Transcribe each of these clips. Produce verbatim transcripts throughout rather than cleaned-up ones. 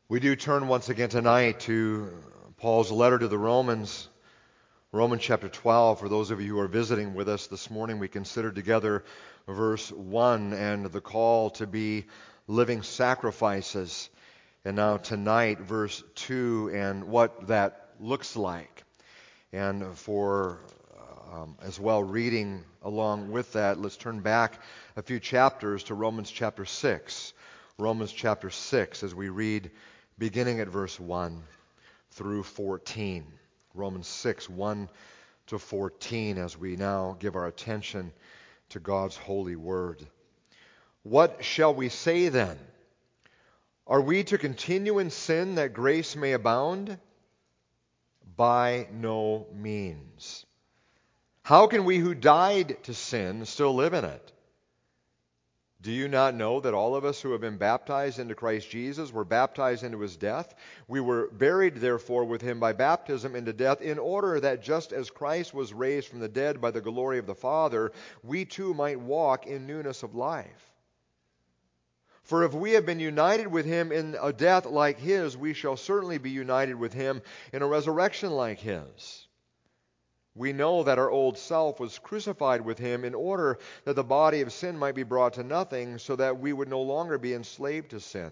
We do turn once again tonight to Paul's letter to the Romans, Romans chapter twelve. For those of you who are visiting with us this morning, we considered together verse one and the call to be living sacrifices. And now tonight, verse two and what that looks like. And for um, as well reading along with that, let's turn back a few chapters to Romans chapter six. Romans chapter six as we read beginning at verse one through fourteen. Romans six, one to fourteen, as we now give our attention to God's holy word. What shall we say then? Are we to continue in sin that grace may abound? By no means. How can we who died to sin still live in it? Do you not know that all of us who have been baptized into Christ Jesus were baptized into his death? We were buried, therefore, with him by baptism into death, in order that just as Christ was raised from the dead by the glory of the Father, we too might walk in newness of life. For if we have been united with him in a death like his, we shall certainly be united with him in a resurrection like his. We know that our old self was crucified with him in order that the body of sin might be brought to nothing, so that we would no longer be enslaved to sin.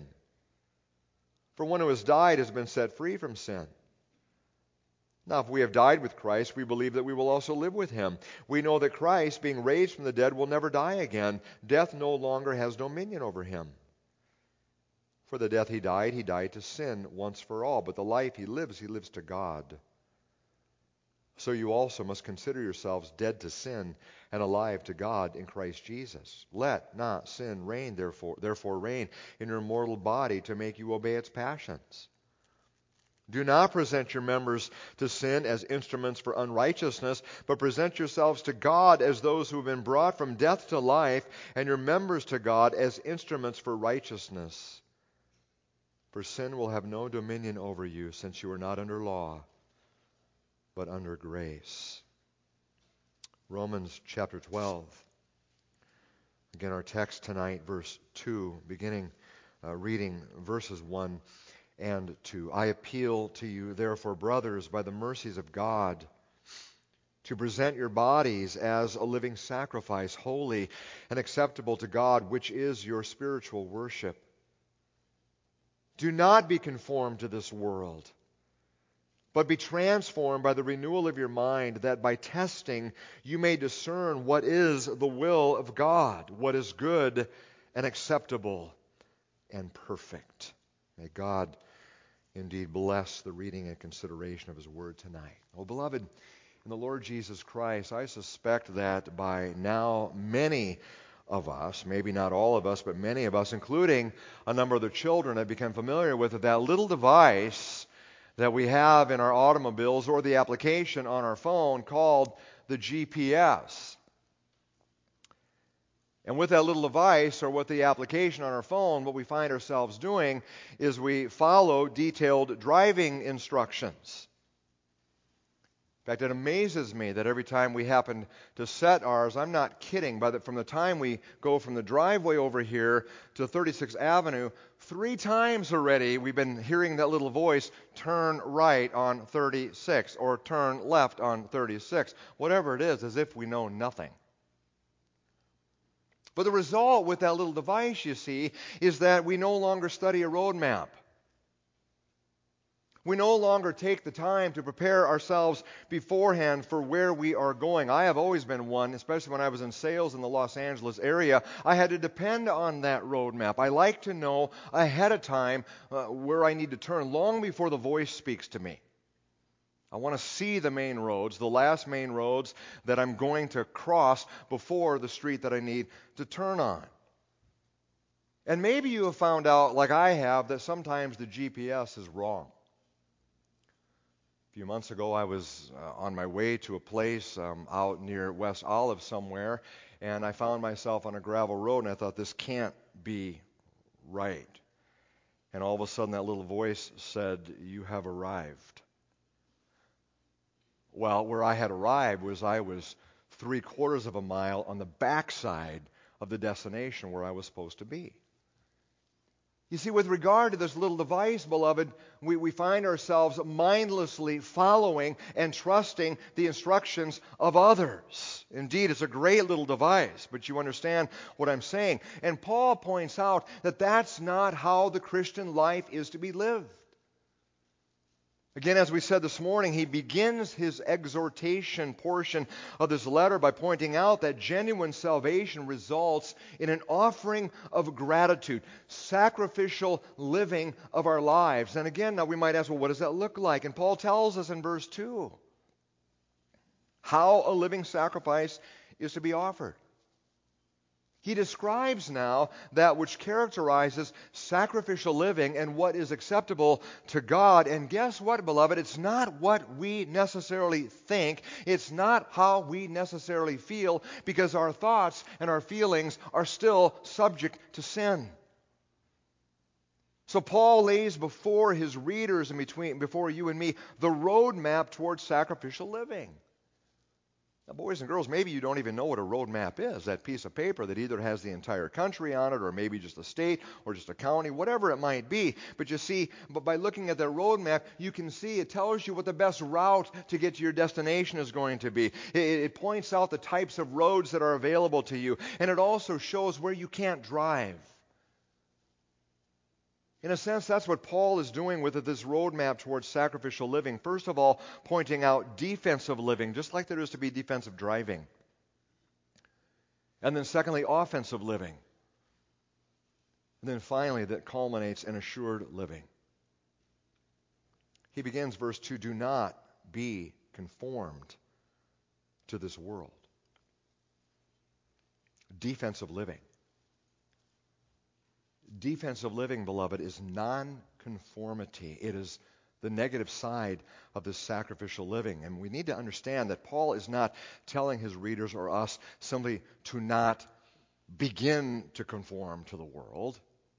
For one who has died has been set free from sin. Now, if we have died with Christ, we believe that we will also live with him. We know that Christ, being raised from the dead, will never die again. Death no longer has dominion over him. For the death he died, he died to sin once for all. But the life he lives, he lives to God. So you also must consider yourselves dead to sin and alive to God in Christ Jesus. Let not sin reign, therefore, therefore reign in your mortal body to make you obey its passions. Do not present your members to sin as instruments for unrighteousness, but present yourselves to God as those who have been brought from death to life, and your members to God as instruments for righteousness. For sin will have no dominion over you, since you are not under law, but under grace. Romans chapter twelve. Again, our text tonight, verse two, beginning uh, reading verses one and two. I appeal to you, therefore, brothers, by the mercies of God, to present your bodies as a living sacrifice, holy and acceptable to God, which is your spiritual worship. Do not be conformed to this world, but be transformed by the renewal of your mind, that by testing you may discern what is the will of God, what is good and acceptable and perfect. May God indeed bless the reading and consideration of his word tonight. Oh, beloved, in the Lord Jesus Christ, I suspect that by now many of us, maybe not all of us, but many of us, including a number of the children, have become familiar with that little device that we have in our automobiles or the application on our phone called the G P S. And with that little device or with the application on our phone, what we find ourselves doing is we follow detailed driving instructions. In fact, it amazes me that every time we happen to set ours, I'm not kidding, but that from the time we go from the driveway over here to thirty-sixth Avenue, three times already we've been hearing that little voice, turn right on thirty-six, or turn left on thirty-six, whatever it is, as if we know nothing. But the result with that little device, you see, is that we no longer study a road map. We no longer take the time to prepare ourselves beforehand for where we are going. I have always been one, especially when I was in sales in the Los Angeles area, I had to depend on that road map. I like to know ahead of time uh, where I need to turn long before the voice speaks to me. I want to see the main roads, the last main roads that I'm going to cross before the street that I need to turn on. And maybe you have found out, like I have, that sometimes the G P S is wrong. A few months ago, I was uh, on my way to a place um, out near West Olive somewhere, and I found myself on a gravel road, and I thought, this can't be right. And all of a sudden, that little voice said, you have arrived. Well, where I had arrived was I was three quarters of a mile on the backside of the destination where I was supposed to be. You see, with regard to this little device, beloved, we, we find ourselves mindlessly following and trusting the instructions of others. Indeed, it's a great little device, but you understand what I'm saying. And Paul points out that that's not how the Christian life is to be lived. Again, as we said this morning, he begins his exhortation portion of this letter by pointing out that genuine salvation results in an offering of gratitude, sacrificial living of our lives. And again, now we might ask, well, what does that look like? And Paul tells us in verse two how a living sacrifice is to be offered. He describes now that which characterizes sacrificial living and what is acceptable to God. And guess what, beloved? It's not what we necessarily think. It's not how we necessarily feel, because our thoughts and our feelings are still subject to sin. So Paul lays before his readers and between, before you and me the roadmap towards sacrificial living. Now, boys and girls, maybe you don't even know what a roadmap is, that piece of paper that either has the entire country on it or maybe just a state or just a county, whatever it might be. But you see, but by looking at that roadmap, you can see it tells you what the best route to get to your destination is going to be. It, it points out the types of roads that are available to you, and it also shows where you can't drive. In a sense, that's what Paul is doing with this roadmap towards sacrificial living. First of all, pointing out defensive living, just like there is to be defensive driving. And then secondly, offensive living. And then finally, that culminates in assured living. He begins verse two, do not be conformed to this world. Defensive living. Defensive living, beloved, is non-conformity. It is the negative side of this sacrificial living. And we need to understand that Paul is not telling his readers or us simply to not begin to conform to the world.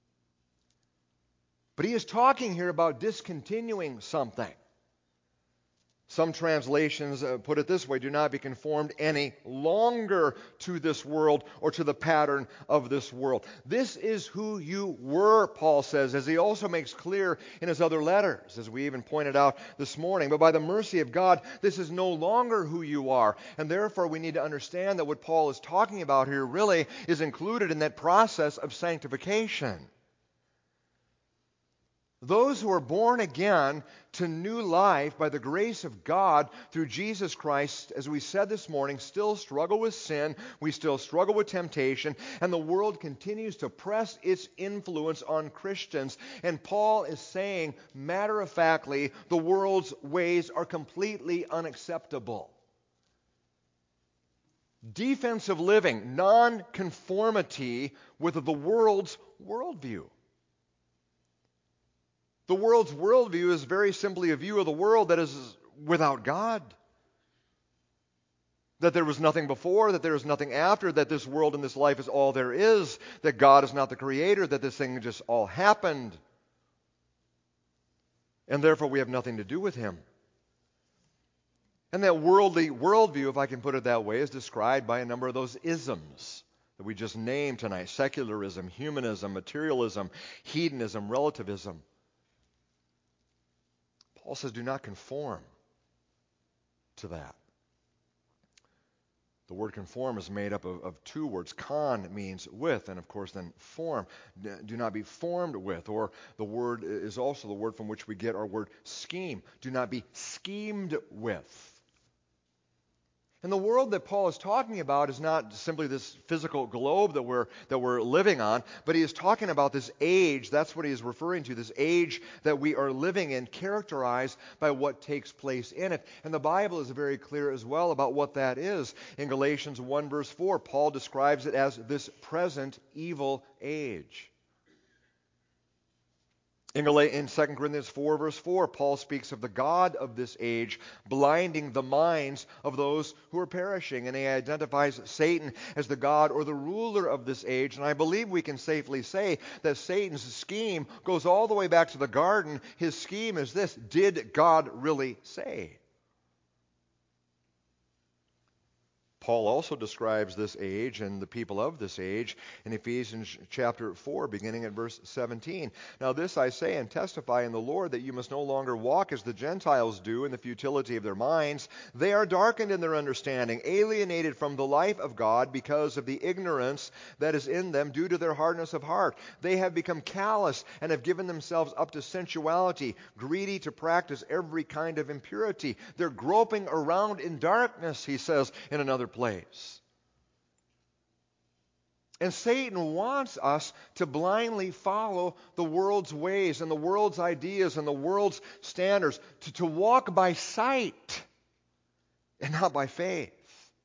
But he is talking here about discontinuing something. Some translations uh, put it this way, do not be conformed any longer to this world or to the pattern of this world. This is who you were, Paul says, as he also makes clear in his other letters, as we even pointed out this morning. But by the mercy of God, this is no longer who you are. And therefore, we need to understand that what Paul is talking about here really is included in that process of sanctification. Those who are born again to new life by the grace of God through Jesus Christ, as we said this morning, still struggle with sin, we still struggle with temptation, and the world continues to press its influence on Christians. And Paul is saying, matter-of-factly, the world's ways are completely unacceptable. Defensive living, non-conformity with the world's worldview. The world's worldview is very simply a view of the world that is without God. That there was nothing before, that there is nothing after, that this world and this life is all there is, that God is not the creator, that this thing just all happened. And therefore we have nothing to do with him. And that worldly worldview, if I can put it that way, is described by a number of those isms that we just named tonight. Secularism, humanism, materialism, hedonism, relativism. Paul says, do not conform to that. The word conform is made up of, of two words. Con means with, and of course then form. Do not be formed with. Or the word is also the word from which we get our word scheme. Do not be schemed with. And the world that Paul is talking about is not simply this physical globe that we're that we're living on, but he is talking about this age. That's what he is referring to, this age that we are living in, characterized by what takes place in it. And the Bible is very clear as well about what that is. In Galatians one verse four, Paul describes it as this present evil age. In Second Corinthians four verse four, Paul speaks of the God of this age blinding the minds of those who are perishing. And he identifies Satan as the God or the ruler of this age. And I believe we can safely say that Satan's scheme goes all the way back to the garden. His scheme is this: did God really say? Paul also describes this age and the people of this age in Ephesians chapter four, beginning at verse seventeen. Now this I say and testify in the Lord, that you must no longer walk as the Gentiles do in the futility of their minds. They are darkened in their understanding, alienated from the life of God because of the ignorance that is in them due to their hardness of heart. They have become callous and have given themselves up to sensuality, greedy to practice every kind of impurity. They're groping around in darkness, he says in another place. And Satan wants us to blindly follow the world's ways and the world's ideas and the world's standards, to, to walk by sight and not by faith.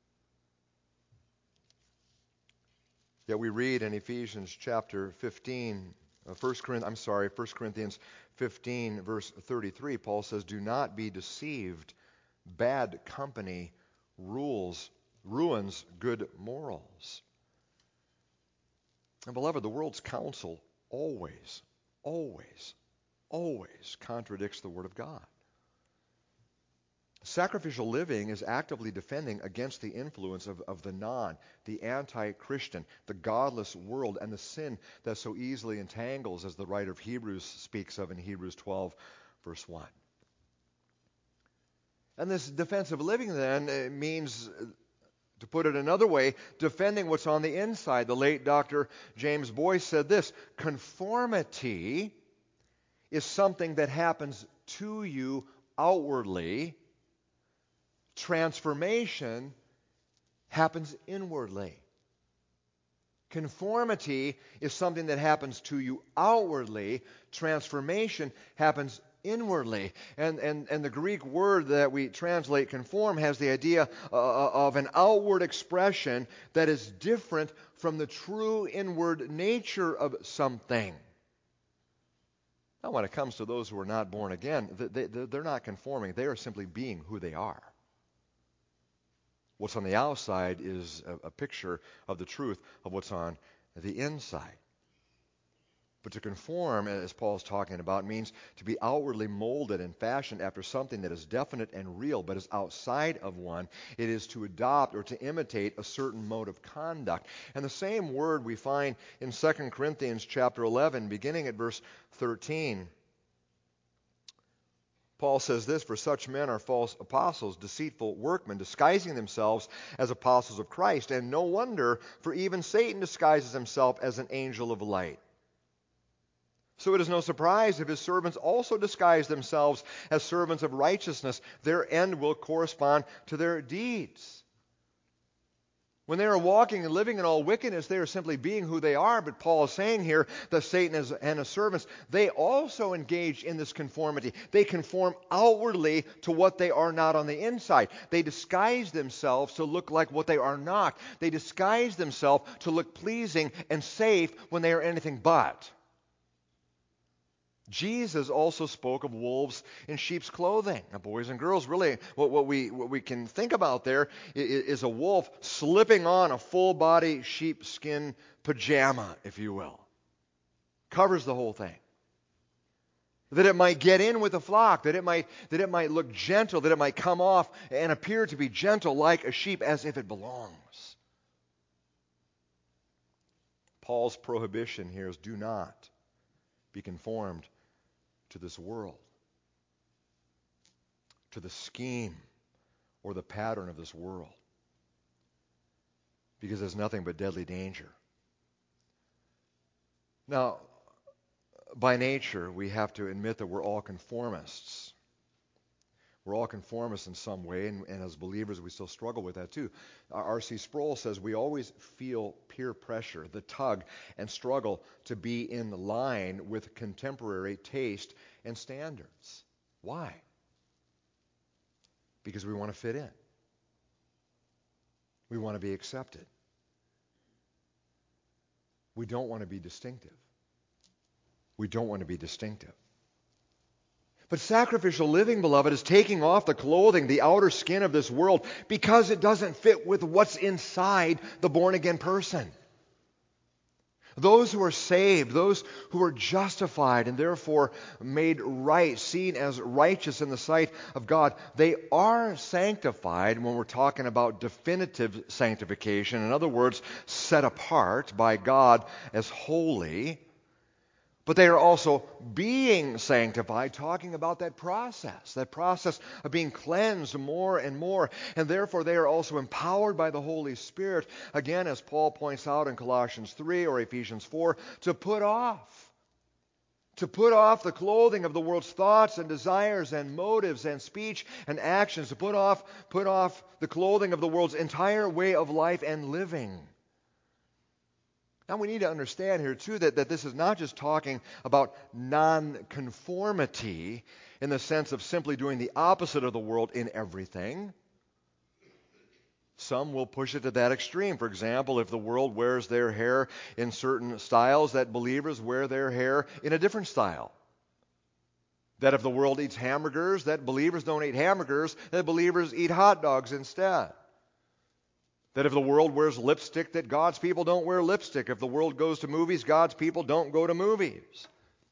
Yet we read in Ephesians chapter fifteen, uh, First Corinthians, I'm sorry, First Corinthians fifteen, verse thirty-three, Paul says, "Do not be deceived. Bad company rules ruins good morals." And beloved, the world's counsel always, always, always contradicts the Word of God. Sacrificial living is actively defending against the influence of, of the non, the anti-Christian, the godless world, and the sin that so easily entangles, as the writer of Hebrews speaks of in Hebrews twelve, verse one. And this defensive living then means, to put it another way, defending what's on the inside. The late Doctor James Boyce said this: conformity is something that happens to you outwardly. Transformation happens inwardly. Conformity is something that happens to you outwardly. Transformation happens inwardly. And, and, and the Greek word that we translate conform has the idea uh, of an outward expression that is different from the true inward nature of something. Now, when it comes to those who are not born again, they, they, they're not conforming. They are simply being who they are. What's on the outside is a, a picture of the truth of what's on the inside. But to conform, as Paul's talking about, means to be outwardly molded and fashioned after something that is definite and real, but is outside of one. It is to adopt or to imitate a certain mode of conduct. And the same word we find in Second Corinthians chapter eleven, beginning at verse thirteen. Paul says this: "For such men are false apostles, deceitful workmen, disguising themselves as apostles of Christ. And no wonder, for even Satan disguises himself as an angel of light. So it is no surprise if his servants also disguise themselves as servants of righteousness. Their end will correspond to their deeds." When they are walking and living in all wickedness, they are simply being who they are. But Paul is saying here that Satan and his servants, they also engage in this conformity. They conform outwardly to what they are not on the inside. They disguise themselves to look like what they are not. They disguise themselves to look pleasing and safe when they are anything but. Jesus also spoke of wolves in sheep's clothing. Now, boys and girls, really, what, what, we, what we can think about there is, is a wolf slipping on a full-body sheepskin pajama, if you will. Covers the whole thing. That it might get in with the flock, that it might, that it might look gentle, that it might come off and appear to be gentle like a sheep, as if it belongs. Paul's prohibition here is, do not be conformed to this world, to the scheme or the pattern of this world, because there's nothing but deadly danger. Now, by nature, we have to admit that we're all conformists. We're all conformists in some way, and, and as believers, we still struggle with that too. R C Sproul says we always feel peer pressure, the tug and struggle to be in line with contemporary taste and standards. Why? Because we want to fit in. We want to be accepted. We don't want to be distinctive. We don't want to be distinctive. But sacrificial living, beloved, is taking off the clothing, the outer skin of this world, because it doesn't fit with what's inside the born-again person. Those who are saved, those who are justified and therefore made right, seen as righteous in the sight of God, they are sanctified when we're talking about definitive sanctification. In other words, set apart by God as holy. But they are also being sanctified, talking about that process, that process of being cleansed more and more. And therefore they are also empowered by the Holy Spirit, again, as Paul points out in Colossians three or Ephesians four, to put off. To put off the clothing of the world's thoughts and desires and motives and speech and actions. To put off, put off the clothing of the world's entire way of life and living. Now we need to understand here too that, that this is not just talking about non-conformity in the sense of simply doing the opposite of the world in everything. Some will push it to that extreme. For example, if the world wears their hair in certain styles, that believers wear their hair in a different style. That if the world eats hamburgers, that believers don't eat hamburgers, that believers eat hot dogs instead. That if the world wears lipstick, that God's people don't wear lipstick. If the world goes to movies, God's people don't go to movies.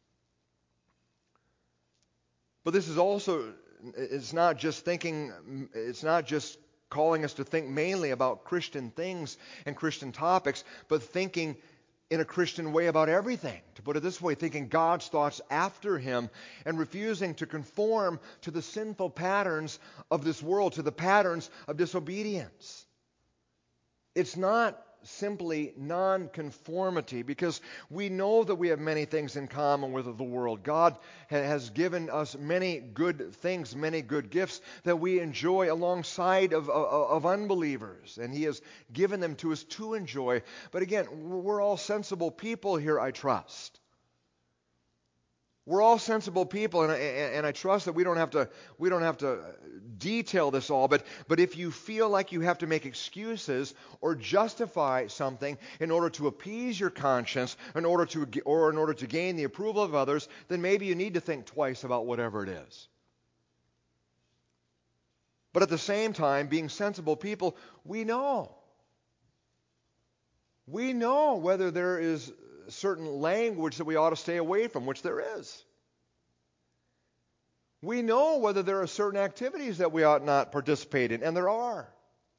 But this is also, it's not just thinking, it's not just calling us to think mainly about Christian things and Christian topics, but thinking in a Christian way about everything. To put it this way, thinking God's thoughts after Him and refusing to conform to the sinful patterns of this world, to the patterns of disobedience. It's not simply non-conformity, because we know that we have many things in common with the world. God has given us many good things, many good gifts that we enjoy alongside of, of, of unbelievers, and He has given them to us to enjoy. But again, we're all sensible people here, I trust. We're all sensible people, and I, and I trust that we don't have to we don't have to detail this all. But but if you feel like you have to make excuses or justify something in order to appease your conscience, in order to or in order to gain the approval of others, then maybe you need to think twice about whatever it is. But at the same time, being sensible people, we know. We know whether there is certain language that we ought to stay away from, which there is. We know whether there are certain activities that we ought not participate in, and there are.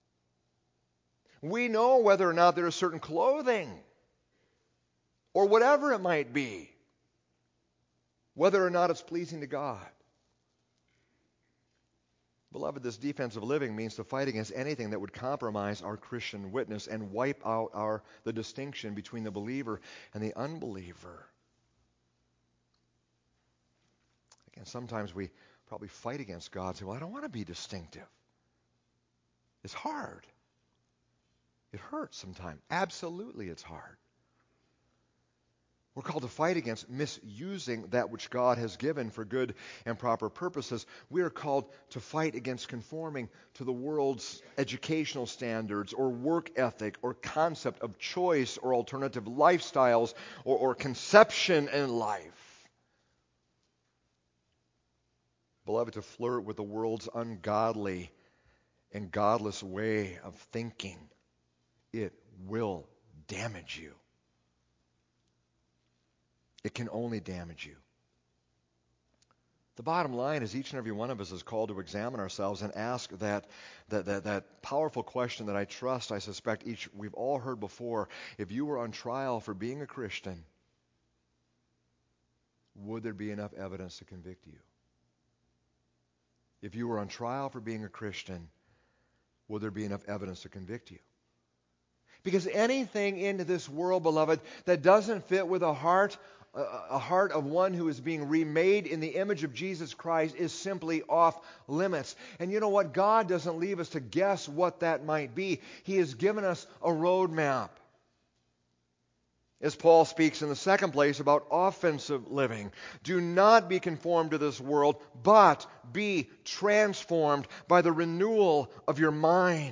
We know whether or not there is certain clothing, or whatever it might be, whether or not it's pleasing to God. Beloved, this defensive living means to fight against anything that would compromise our Christian witness and wipe out our the distinction between the believer and the unbeliever. Again, sometimes we probably fight against God and say, well, I don't want to be distinctive. It's hard. It hurts sometimes. Absolutely, it's hard. We're called to fight against misusing that which God has given for good and proper purposes. We are called to fight against conforming to the world's educational standards or work ethic or concept of choice or alternative lifestyles or, or conception in life. Beloved, to flirt with the world's ungodly and godless way of thinking, it will damage you. It can only damage you. The bottom line is each and every one of us is called to examine ourselves and ask that, that, that, that powerful question that I trust, I suspect each we've all heard before. If you were on trial for being a Christian, would there be enough evidence to convict you? If you were on trial for being a Christian, would there be enough evidence to convict you? Because anything in this world, beloved, that doesn't fit with a heart a heart of one who is being remade in the image of Jesus Christ is simply off limits. And you know what? God doesn't leave us to guess what that might be. He has given us a roadmap. As Paul speaks in the second place about offensive living, do not be conformed to this world, but be transformed by the renewal of your mind.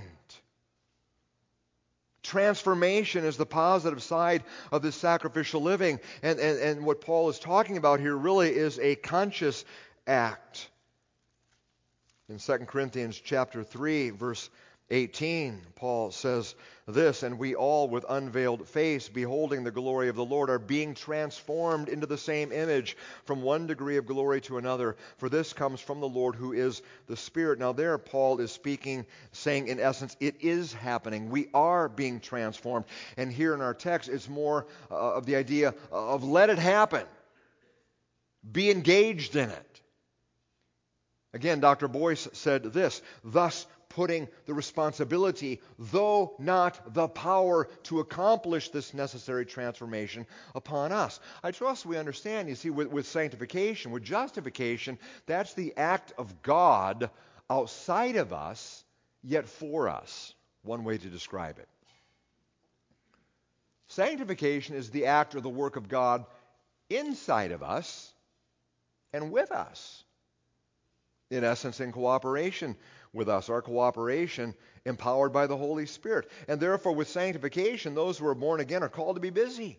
Transformation is the positive side of this sacrificial living. And, and, and what Paul is talking about here really is a conscious act. In Second Corinthians chapter three, verse eighteen, Paul says this, and we all with unveiled face, beholding the glory of the Lord, are being transformed into the same image from one degree of glory to another. For this comes from the Lord who is the Spirit. Now there Paul is speaking, saying in essence, it is happening. We are being transformed. And here in our text, it's more uh, of the idea of let it happen. Be engaged in it. Again, Doctor Boyce said this, thus putting the responsibility, though not the power, to accomplish this necessary transformation upon us. I trust we understand, you see, with, with sanctification, with justification, that's the act of God outside of us, yet for us. One way to describe it. Sanctification is the act or the work of God inside of us and with us. In essence, in cooperation with us, our cooperation empowered by the Holy Spirit. And therefore, with sanctification, those who are born again are called to be busy.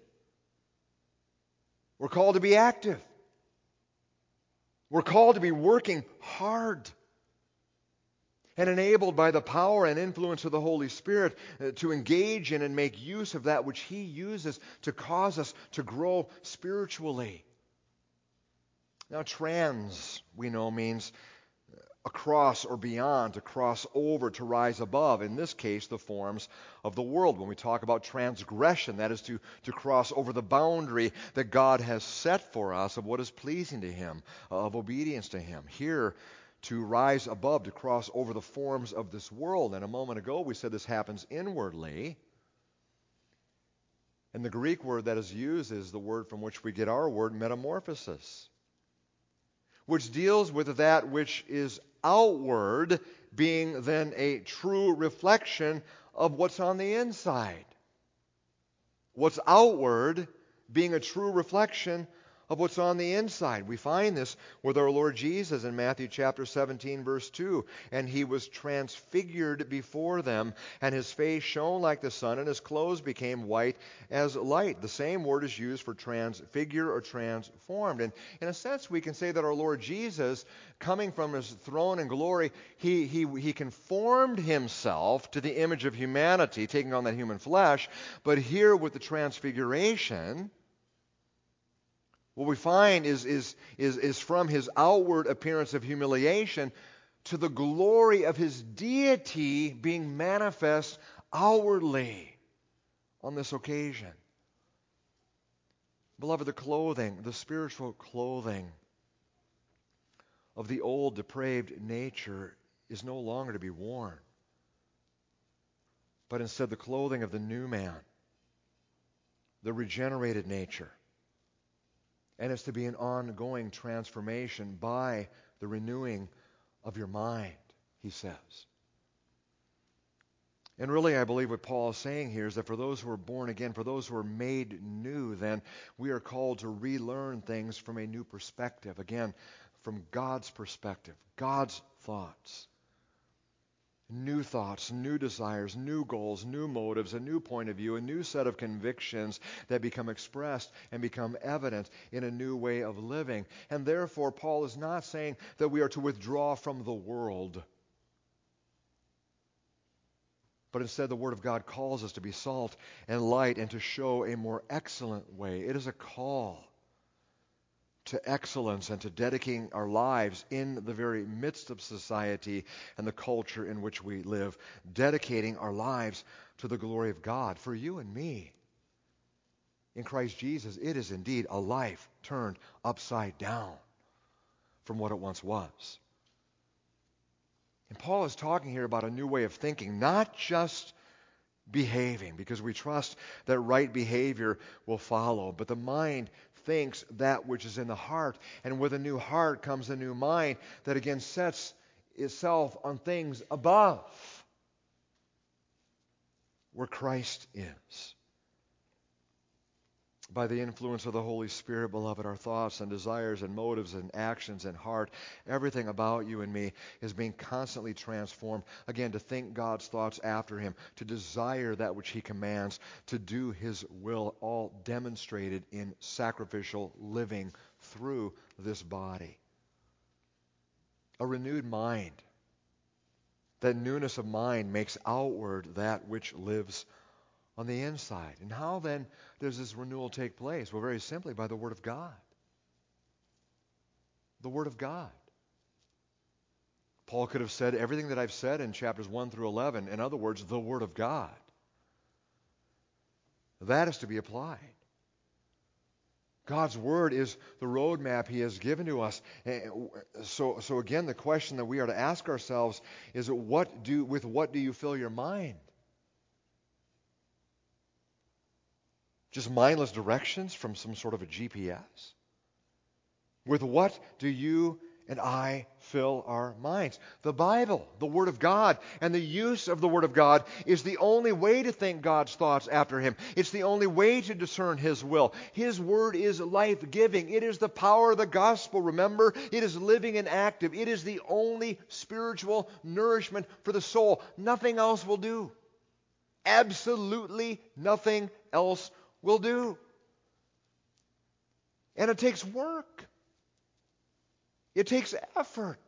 We're called to be active. We're called to be working hard. And enabled by the power and influence of the Holy Spirit uh, to engage in and make use of that which He uses to cause us to grow spiritually. Now, trans, we know, means across or beyond, to cross over, to rise above. In this case, the forms of the world. When we talk about transgression, that is to, to cross over the boundary that God has set for us of what is pleasing to Him, of obedience to Him. Here, to rise above, to cross over the forms of this world. And a moment ago, we said this happens inwardly. And the Greek word that is used is the word from which we get our word, metamorphosis, which deals with that which is outward, being then a true reflection of what's on the inside. What's outward being a true reflection of what's on the inside. We find this with our Lord Jesus in Matthew chapter seventeen, verse two. And He was transfigured before them, and His face shone like the sun, and His clothes became white as light. The same word is used for transfigure or transformed. And in a sense, we can say that our Lord Jesus, coming from His throne in glory, He, he, he conformed Himself to the image of humanity, taking on that human flesh. But here with the transfiguration, what we find is, is, is, is from His outward appearance of humiliation to the glory of His deity being manifest outwardly on this occasion. Beloved, the clothing, the spiritual clothing of the old depraved nature is no longer to be worn, but instead the clothing of the new man, the regenerated nature. And it's to be an ongoing transformation by the renewing of your mind, he says. And really, I believe what Paul is saying here is that for those who are born again, for those who are made new, then we are called to relearn things from a new perspective. Again, from God's perspective, God's thoughts. New thoughts, new desires, new goals, new motives, a new point of view, a new set of convictions that become expressed and become evident in a new way of living. And therefore, Paul is not saying that we are to withdraw from the world, but instead the Word of God calls us to be salt and light and to show a more excellent way. It is a call to excellence and to dedicating our lives in the very midst of society and the culture in which we live, dedicating our lives to the glory of God. For you and me, in Christ Jesus, it is indeed a life turned upside down from what it once was. And Paul is talking here about a new way of thinking, not just behaving, because we trust that right behavior will follow, but the mind thinks that which is in the heart, and with a new heart comes a new mind that again sets itself on things above, where Christ is. By the influence of the Holy Spirit, beloved, our thoughts and desires and motives and actions and heart, everything about you and me is being constantly transformed. Again, to think God's thoughts after Him, to desire that which He commands, to do His will, all demonstrated in sacrificial living through this body. A renewed mind That newness of mind makes outward that which lives on the inside. And how then does this renewal take place? Well, very simply, by the Word of God. The Word of God. Paul could have said everything that I've said in chapters one through eleven. In other words, the Word of God. That is to be applied. God's Word is the roadmap He has given to us. So, so again, the question that we are to ask ourselves is, what do, with what do you fill your mind? Just mindless directions from some sort of a G P S? With what do you and I fill our minds? The Bible, the Word of God, and the use of the Word of God is the only way to think God's thoughts after Him. It's the only way to discern His will. His Word is life-giving. It is the power of the gospel, remember? It is living and active. It is the only spiritual nourishment for the soul. Nothing else will do. Absolutely nothing else will do. And it takes work. It takes effort.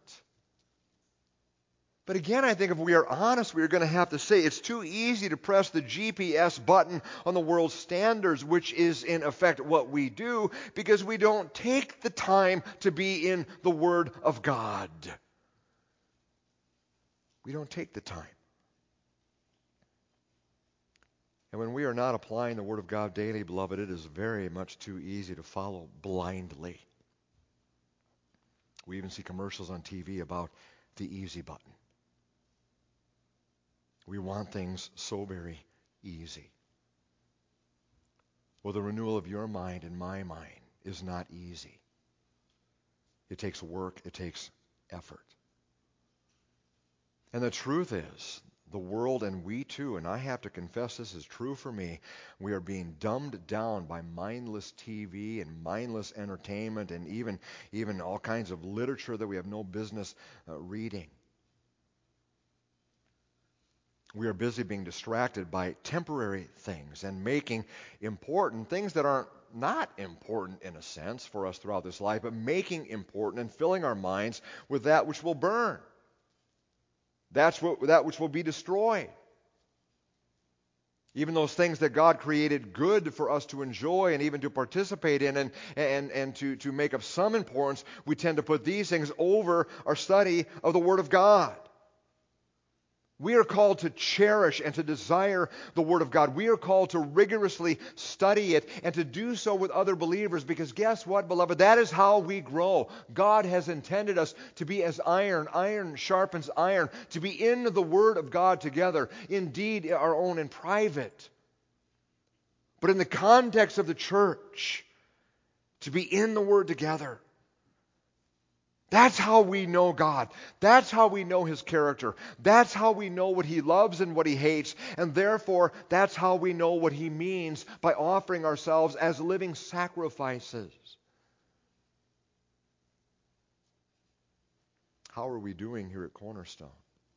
But again, I think if we are honest, we are going to have to say it's too easy to press the G P S button on the world's standards, which is in effect what we do, because we don't take the time to be in the Word of God. We don't take the time. And when we are not applying the Word of God daily, beloved, it is very much too easy to follow blindly. We even see commercials on T V about the easy button. We want things so very easy. Well, the renewal of your mind and my mind is not easy. It takes work. It takes effort. And the truth is, the world and we too, and I have to confess this is true for me, we are being dumbed down by mindless T V and mindless entertainment and even, even all kinds of literature that we have no business uh, reading. We are busy being distracted by temporary things and making important things that aren't not important in a sense for us throughout this life, but making important and filling our minds with that which will burn. That's what, that which will be destroyed. Even those things that God created good for us to enjoy and even to participate in and, and, and to, to make of some importance, we tend to put these things over our study of the Word of God. We are called to cherish and to desire the Word of God. We are called to rigorously study it and to do so with other believers, because guess what, beloved? That is how we grow. God has intended us to be as iron. Iron sharpens iron, to be in the Word of God together, indeed our own in private. But in the context of the church, to be in the Word together. That's how we know God. That's how we know His character. That's how we know what He loves and what He hates. And therefore, that's how we know what He means by offering ourselves as living sacrifices. How are we doing here at Cornerstone?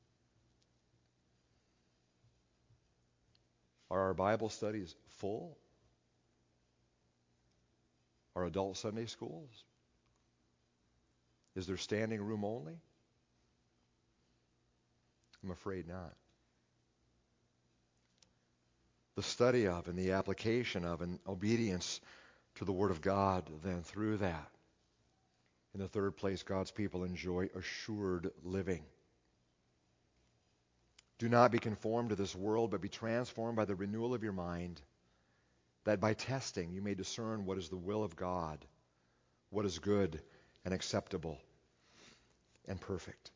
Are our Bible studies full? Are adult Sunday schools? Is there standing room only? I'm afraid not. The study of and the application of and obedience to the Word of God, then through that. In the third place, God's people enjoy assured living. Do not be conformed to this world, but be transformed by the renewal of your mind, that by testing you may discern what is the will of God, what is good and acceptable and perfect.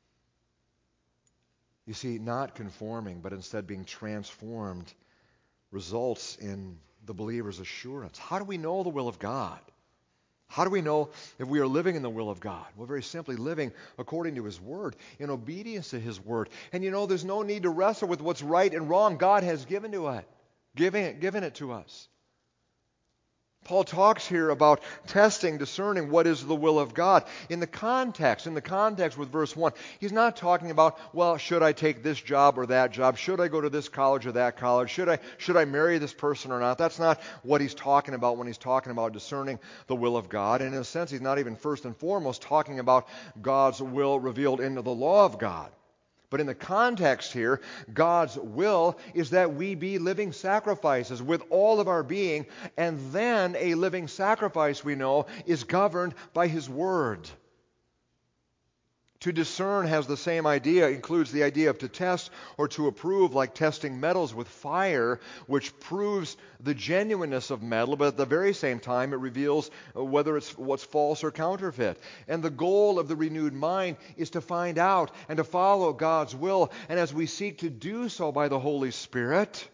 You see, not conforming, but instead being transformed results in the believer's assurance. How do we know the will of God? How do we know if we are living in the will of God? Well, very simply, living according to His Word, in obedience to His Word. And you know, there's no need to wrestle with what's right and wrong. God has given to it, giving it, given it to us. Paul talks here about testing, discerning what is the will of God. In the context, in the context with verse one, he's not talking about, well, should I take this job or that job? Should I go to this college or that college? Should I, should I marry this person or not? That's not what he's talking about when he's talking about discerning the will of God. And in a sense, he's not even first and foremost talking about God's will revealed into the law of God. But in the context here, God's will is that we be living sacrifices with all of our being, and then a living sacrifice, we know, is governed by His Word. To discern has the same idea, includes the idea of to test or to approve, like testing metals with fire, which proves the genuineness of metal, but at the very same time it reveals whether it's what's false or counterfeit. And the goal of the renewed mind is to find out and to follow God's will. And as we seek to do so by the Holy Spirit,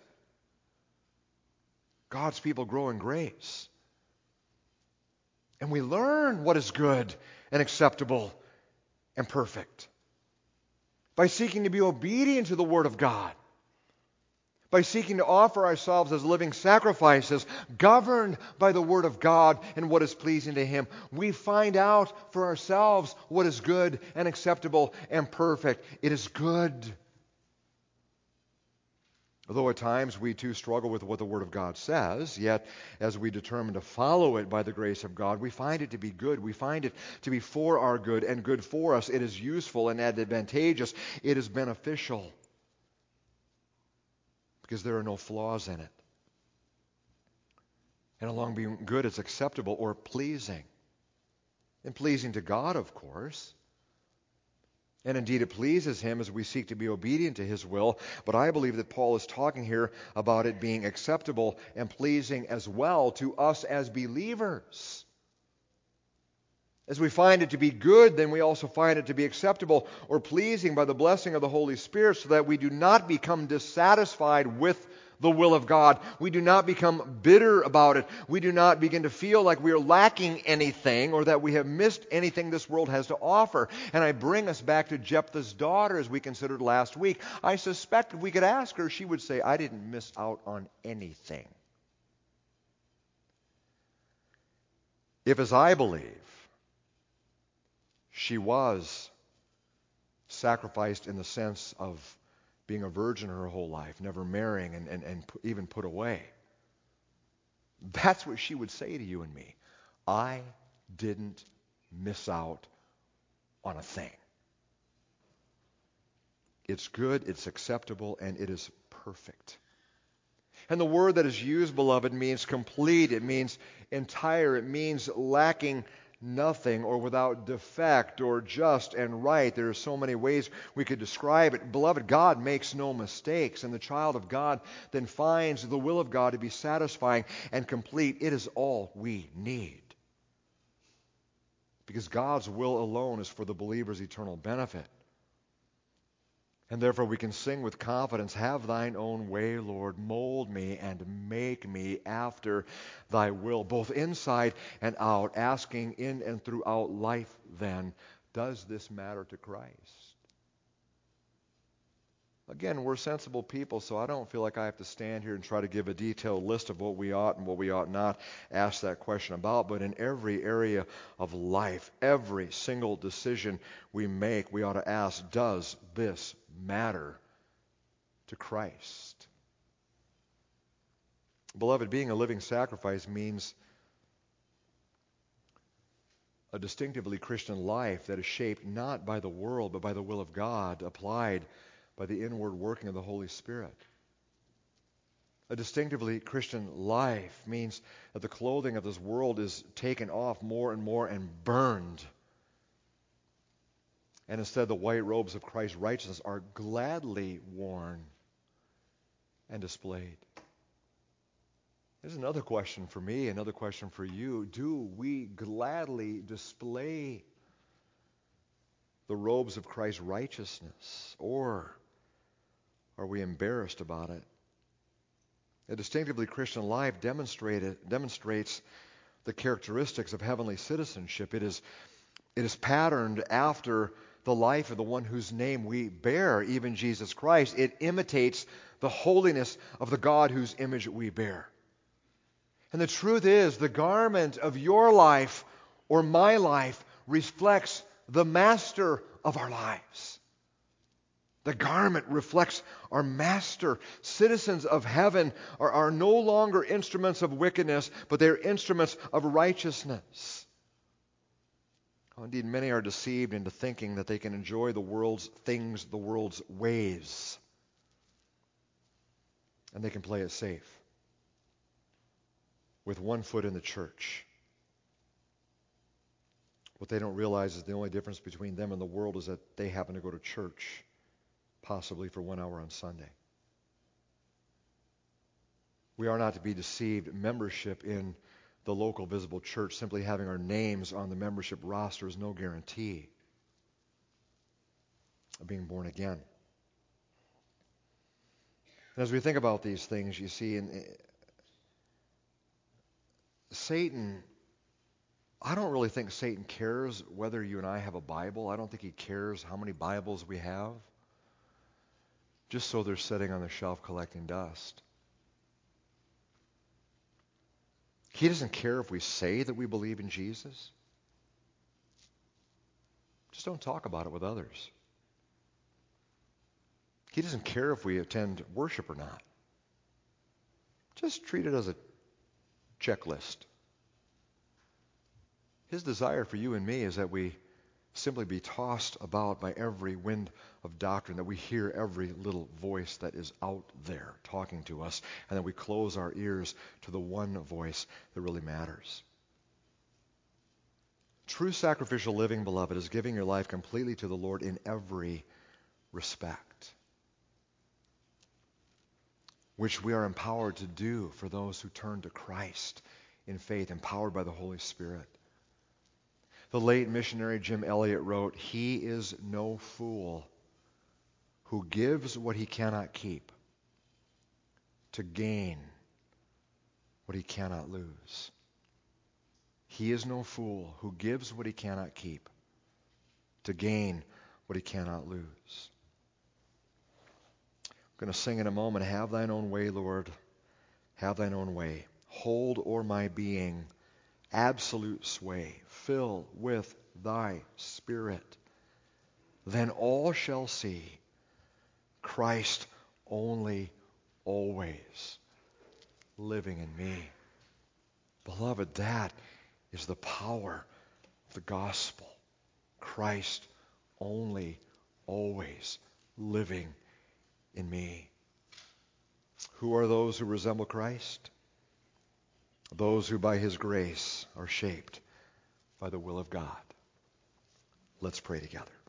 God's people grow in grace. And we learn what is good and acceptable and perfect. By seeking to be obedient to the Word of God. By seeking to offer ourselves as living sacrifices, governed by the Word of God and what is pleasing to Him, we find out for ourselves what is good and acceptable and perfect. It is good. Although at times we too struggle with what the Word of God says, yet as we determine to follow it by the grace of God, we find it to be good. We find it to be for our good and good for us. It is useful and advantageous. It is beneficial because there are no flaws in it. And along being good, it's acceptable or pleasing. And pleasing to God, of course. And indeed, it pleases Him as we seek to be obedient to His will. But I believe that Paul is talking here about it being acceptable and pleasing as well to us as believers. As we find it to be good, then we also find it to be acceptable or pleasing by the blessing of the Holy Spirit, so that we do not become dissatisfied with the will of God. We do not become bitter about it. We do not begin to feel like we are lacking anything or that we have missed anything this world has to offer. And I bring us back to Jephthah's daughter, as we considered last week. I suspect if we could ask her, she would say, I didn't miss out on anything. If, as I believe, she was sacrificed in the sense of being a virgin her whole life, never marrying and, and, and even put away. That's what she would say to you and me. I didn't miss out on a thing. It's good, it's acceptable, and it is perfect. And the word that is used, beloved, means complete. It means entire. It means lacking nothing or without defect or just and right. There are so many ways we could describe it. Beloved, God makes no mistakes, and the child of God then finds the will of God to be satisfying and complete. It is all we need. Because God's will alone is for the believer's eternal benefit. And therefore we can sing with confidence, have thine own way, Lord, mold me and make me after thy will, both inside and out, asking in and throughout life then, does this matter to Christ? Again, we're sensible people, so I don't feel like I have to stand here and try to give a detailed list of what we ought and what we ought not ask that question about. But in every area of life, every single decision we make, we ought to ask, does this matter to Christ? Beloved, being a living sacrifice means a distinctively Christian life that is shaped not by the world, but by the will of God, applied by the inward working of the Holy Spirit. A distinctively Christian life means that the clothing of this world is taken off more and more and burned. And instead, the white robes of Christ's righteousness are gladly worn and displayed. There's another question for me, another question for you. Do we gladly display the robes of Christ's righteousness, or are we embarrassed about it? A distinctively Christian life demonstrated, demonstrates the characteristics of heavenly citizenship. It is, it is patterned after the life of the one whose name we bear, even Jesus Christ. It imitates the holiness of the God whose image we bear. And the truth is, the garment of your life or my life reflects the master of our lives. The garment reflects our master. Citizens of heaven are, are no longer instruments of wickedness, but they're instruments of righteousness. Indeed, many are deceived into thinking that they can enjoy the world's things, the world's ways, and they can play it safe with one foot in the church. What they don't realize is the only difference between them and the world is that they happen to go to church, possibly for one hour on Sunday. We are not to be deceived. Membership in the local visible church, simply having our names on the membership roster, is no guarantee of being born again. And as we think about these things, you see, in, Satan, I don't really think Satan cares whether you and I have a Bible. I don't think he cares how many Bibles we have, just so they're sitting on the shelf collecting dust. He doesn't care if we say that we believe in Jesus. Just don't talk about it with others. He doesn't care if we attend worship or not. Just treat it as a checklist. His desire for you and me is that we simply be tossed about by every wind of doctrine, that we hear every little voice that is out there talking to us, and that we close our ears to the one voice that really matters. True sacrificial living, beloved, is giving your life completely to the Lord in every respect, which we are empowered to do for those who turn to Christ in faith, empowered by the Holy Spirit. The late missionary Jim Elliot wrote, "He is no fool who gives what he cannot keep to gain what he cannot lose." He is no fool who gives what he cannot keep to gain what he cannot lose. I'm going to sing in a moment, "Have thine own way, Lord, have thine own way. Hold o'er my being absolute sway. Fill with thy Spirit. Then all shall see Christ only, always living in me." Beloved, that is the power of the gospel. Christ only, always living in me. Who are those who resemble Christ? Those who by his grace are shaped by the will of God. Let's pray together.